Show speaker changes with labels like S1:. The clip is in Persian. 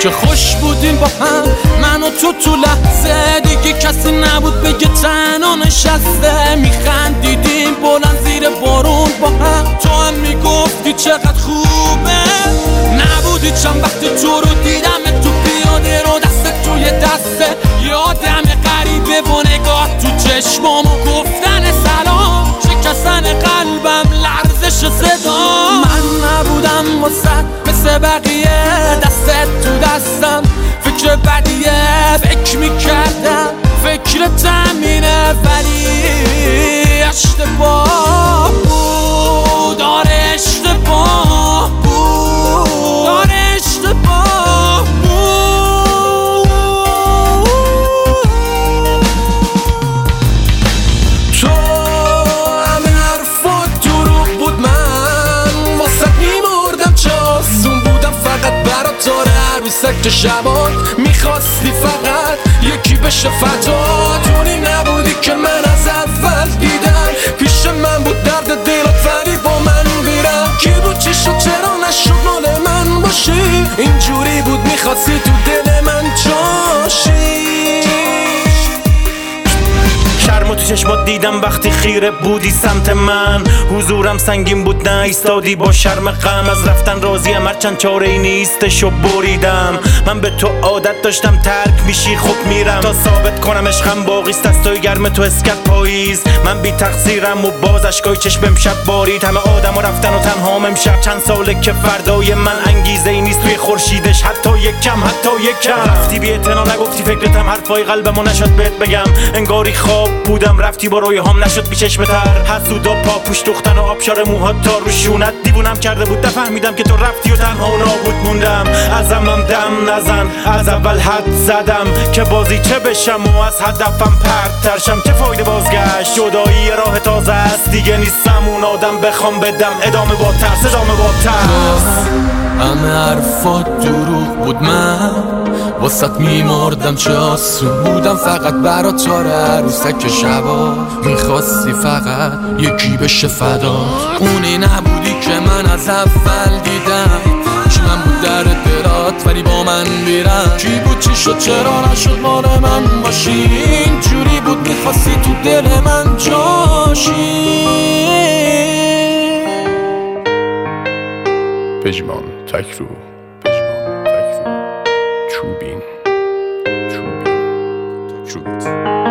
S1: چه خوش بودیم با هم من و تو لحظه دیگه کسی نبود بگه تنها نشسته میخندیدیم بلند زیر بارون با هم تو هم میگفتی چقدر خوبه نبودی چند وقتی تو رو دیدم تو پیاده رو دست توی دسته یادم غریبه و نگاه تو چشمام و گفتن سلام شکستن قلبم لرزش صدا من نبودم واسه مثل بقیه دستت تو دستم فکر بدیه فکر میکردم فکر تمینه ولی اشتباه بود آره اشتباه بود آره اشتباه بود تو همه حرفات دروغ بود من واسه میمردم چه آسون بودم فقط برات داره عروسک شبات میخواستی فقط یکی بشه فدات اونی نبودی که من از اول دیدم پیش من بود درد دلت ولی با من بیرم کی بود چی شد چرا نشد مال من باشی اینجوری بود میخواستی تو دل من جاشی
S2: شرمو تو چشمات دیدم وقتی خیره بودی سمت من حضورم سنگین بود نه ایستادی با شرم غم از رفتن راضیم هرچند چاره ای نیستشو بریدم من به تو عادت داشتم ترک میشی خب میرم تا ثابت کنم عشقم باقیست دستای گرم تو اسکت پاییز من بی تقصیرم و باز اشکای چشمم شب بارید همه آدم رفتن و تنهام امشب چند ساله که فردای من انگیزه ای نیست توی خورشیدش حتی یک کم رفتی بی اعتنا نگفتی فکرتم حرفای قلبمو نشد بهت بگم انگاری خواب بودم رفتی با رویهام نشد بی چشم تر حسودا پاپوش دوختن و آبشار موهات تا روشونت دیوونم کرده بود نفهمیدم که تو رفتی و تنها و نابود موندم ازمم دم نزن از اول حد زدم که بازی چه بشم و از هدفم پرت ترشم چه فایده بازگشت جدایی راه تازه است دیگه نیستم اون آدم بخوام بدم ادامه با ترس
S1: همه حرفات دروغ بود من واسط میمردم چه آسون بودم فقط برات تاره عروسک شبا میخواستی فقط یکی بشه فدا اونی نبودی که من از اول دیدم چی من بود در دلات ولی با من بیرم کی بود چی شد چرا نشد مال من باشی اینجوری بود میخواستی تو دل من جاشی
S3: پژمان تکرو چوبین